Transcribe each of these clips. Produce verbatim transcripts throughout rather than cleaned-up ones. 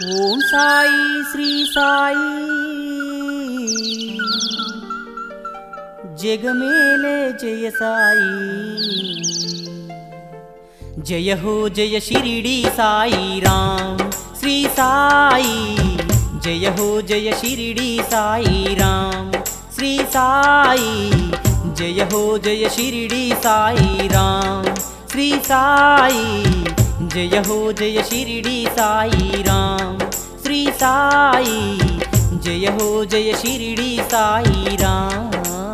ఓం సాయి శ్రీ సాయి జగమేలే జయ సాయి జయ హో జయ షిరిడి సాయి రామ్ శ్రీ సాయి జయ హో జయ షిరిడి సాయి రామ్ శ్రీ సాయి జయ హో జయ షిరిడి సాయి రామ్ శ్రీ సాయి जय हो जय शिरडी साई राम श्री साई जय हो जय शिरडी साई राम।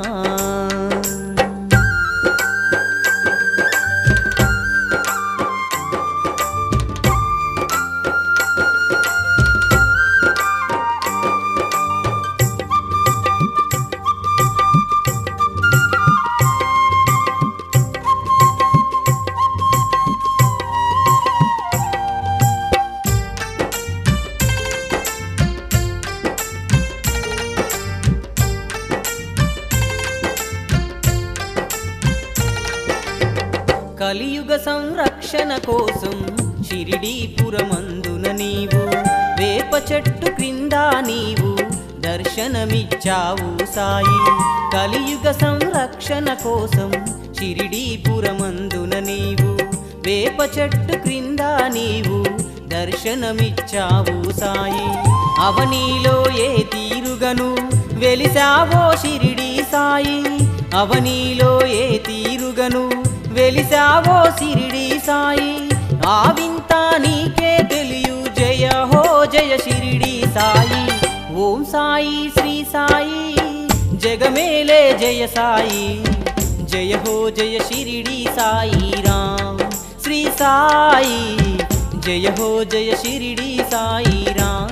కలియుగ సంరక్షణ కోసం షిరిడీపురమందున నీవు వేప చెట్టు క్రింద నీవు దర్శనమిచ్చావు సాయి। కలియుగ సంరక్షణ కోసం షిరిడీపురమందున నీవు వేప చెట్టు క్రింద నీవు దర్శనమిచ్చావు సాయి। అవనీలో ఏ తీరుగను వెలిసావో షిరిడి సాయి, అవనీలో ఏ తీరుగను వెలిసావో షిరిడి సాయి। ఆ వింత నీకే తెలియు జయ హో జయ షిరిడి సాయి। ఓం సాయి శ్రీ సాయి జగమేలే జయ సాయి జయ హో జయ షిరిడి సాయి రామ్ శ్రీ సాయి జయ హో జయ షిరిడి సాయి రామ్।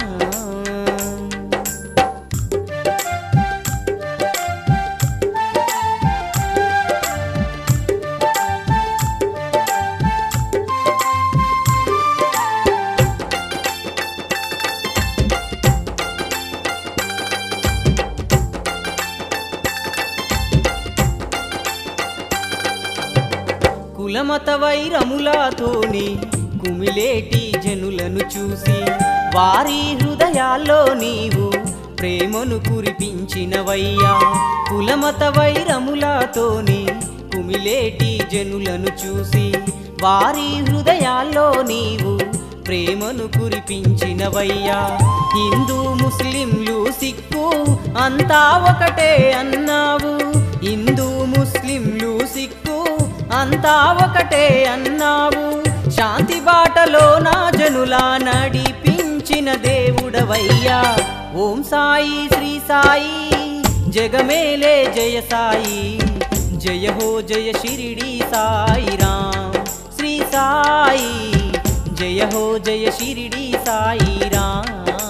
కులమత వైరములతోని కుమిలేటి జనులను చూసి వారి హృదయాల్లో నీవు ప్రేమను కురిపించినవయ్యా। కులమత వైరములతోని కుమిలేటి జనులను చూసి వారి హృదయాల్లో నీవు ప్రేమను కురిపించినవయ్యా। హిందూ ముస్లింలు సిక్కు అంతా ఒకటే అన్నావు, హిందూ ముస్లింలు సిక్కు అంతా ఒకటే అన్నావు। శాంతి బాటలో నా జనులా నడిపించిన దేవుడవయ్యా। ఓం సాయి శ్రీ సాయి జగమేలే జయ సాయి జయ హో జయ షిరిడి సాయి రామ్ శ్రీ సాయి జయ హో జయ షిరిడి సాయి రామ్।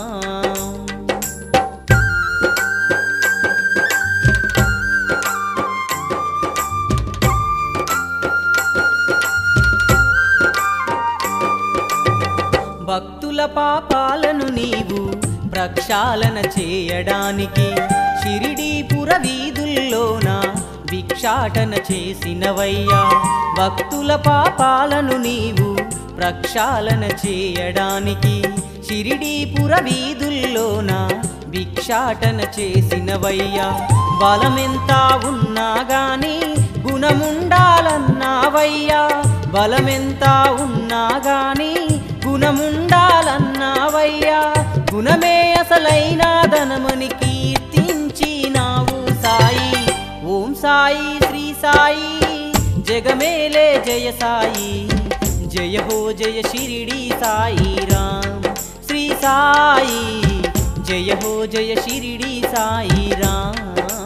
భక్తుల పాపాలను నీవు ప్రక్షాళన చేయడానికి షిరిడీపుర వీధుల్లోన భిక్షాటన చేసినవయ్యా। భక్తుల పాపాలను నీవు ప్రక్షాళన చేయడానికి షిరిడీపుర వీధుల్లోన భిక్షాటన చేసినవయ్యా। బలమెంత ఉన్నా గాని గుణముండాలన్నావయ్యా, బలమెంత ఉన్నా గాని గుణముండాలన్నావయ్యా। గుణమే అసలైన ధనమని కీర్తించినావు సాయి। ఓం సాయి శ్రీ సాయి జగమేలే జయ సాయి జయ హో జయ షిరిడి సాయి రామ్ శ్రీ సాయి జయ హో జయ షిరిడి సాయి రామ్।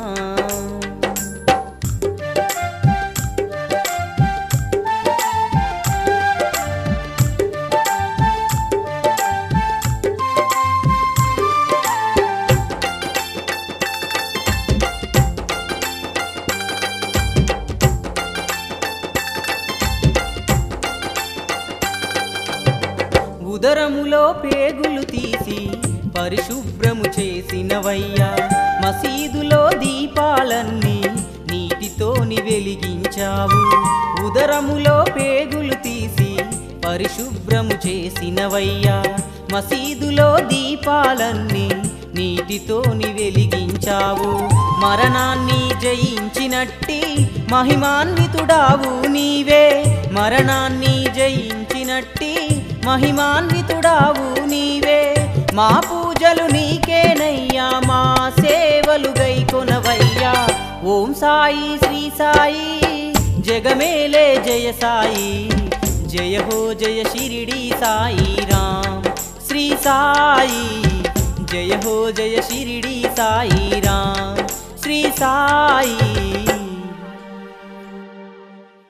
ఉదరములో పేగులు తీసి పరిశుభ్రము చేసినవయ్యా। మసీదులో దీపాలన్నీ నీటితోని వెలిగించావు। ఉదరములో పేగులు తీసి పరిశుభ్రము చేసినవయ్యా। మసీదులో దీపాలన్నీ నీటితోని వెలిగించావు మరణాన్ని జయించినట్టి మహిమాన్వితుడావు నీవే మరణాన్ని జయించినట్టి మహిమాన్వితుడావు నీవే మా పూజలు నీకేనయ్యా మా సేవలు గైకొనవయ్యా ఓం సాయి శ్రీ సాయి జగమేలే జయ సాయి జయ హో జయ షిరిడి సాయి రామ్ శ్రీ సాయి జయ హో జయ షిరిడి సాయి రామ్ శ్రీ సాయి।